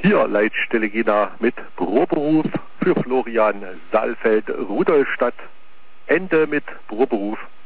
Hier Leitstelle Jena mit Büroberuf für Florian Saalfeld, Rudolstadt. Ende mit Büroberuf.